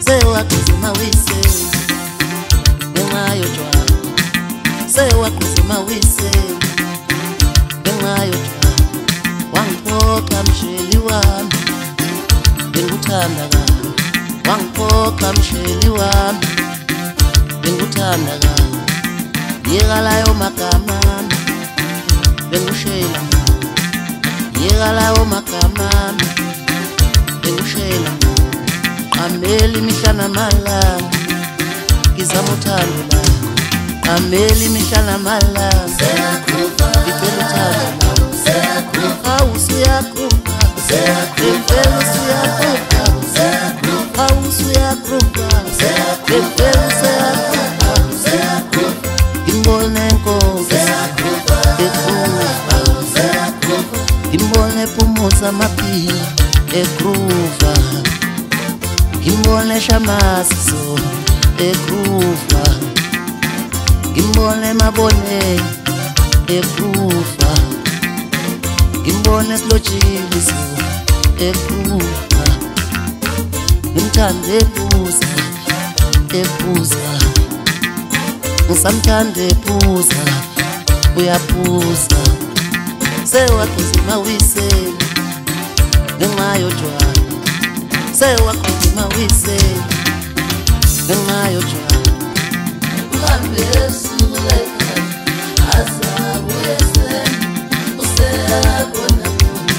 sewaqhuzuma wise ngenxa yotshwala, sewaqhuzuma wise ngenxa yotshwala. Wangiphoqa msheli wami, bengikuthanda kabi. Wangiphoqa msheli wami, bengikuthanda kabi. Yeka layo magama bengikushela ngawo, yeka layo magama bengikushela ngawo. Qamela imihla namalanga ngizama uthando lakho, qamela imihla namalanga ngicela uthando lakho. Hawu usuyakhupha, impela usuyakhupha, hawu usuyakhupha, impela usuyakhupha. Ngimbone Nkosi eGruva, ngimbone Phumuza Maphiri eGruva, ngimbone Shamasiso eGruva, ngimbone Mabone eGruva, ngimbone Silojiliso eGruva, ngimthande ePhuza, ePhuza, ngisamthanda ePhuza, uyaphuza. Sewaqhuzuma wise ngenxa yotshwala, sewaqhuzuma wise ngenxa yotshwala. Uhambe ebusuku lekhaya azabuye ekuseni, useyabona bona.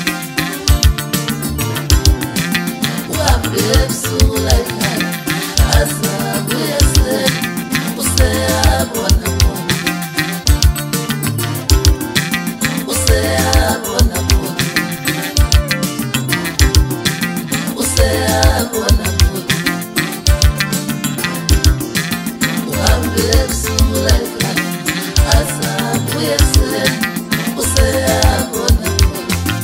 Uhambe ebusuku lekhaya azabuye ekuseni, useyabona bona. Useyabona bona, useyabona bona. Uhambe ebusuku lekhaya azabuye ekuseni, useyabona bona.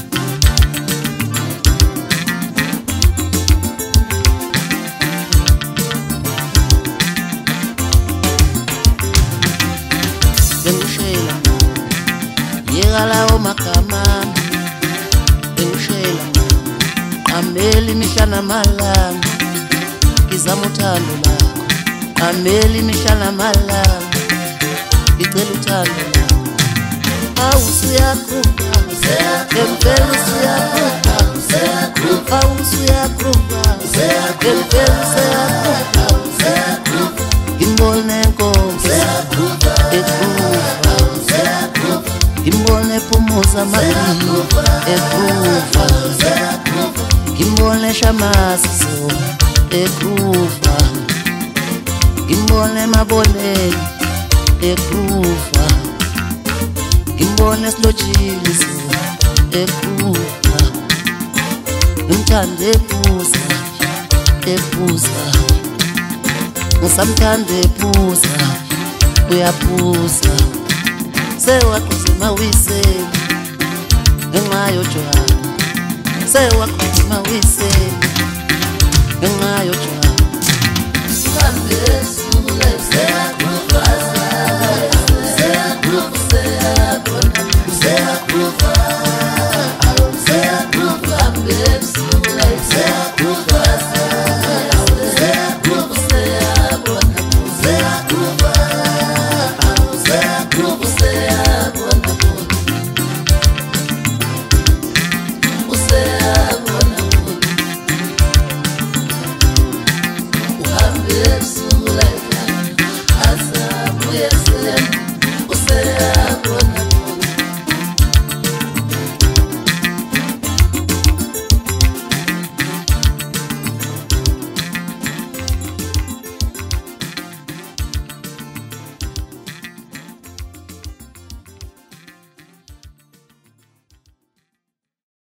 Bengikushela ngawo, yeka lawo magama bengikushela ngawo. Qamela imihla namalanga ngizama uthando lakho, qamela imihla namalanga ngicela uthando lakho. Hawu usuyakhupha, impela usuyakhupha, hawu usuyakhupha, impela usuyakhupha. Ngimbone Nkosi eGruva, ngimbone Phumuza Maphiri eGruva, ngimbone Shamasiso eGruva, ngimbone Mabone eGruva, ngimbone Silojiliso eGruva, ngimthande ePhuza, ePhuza, ngisamthanda ePhuza, uyaphuza. Sewaqhuzuma wise ngenxa yotshwala, sewaqhuzuma wise ngenxa yotshwala. Uhambe ebusuku lekhaya azabuye ekuseni, useyabona, useyabona.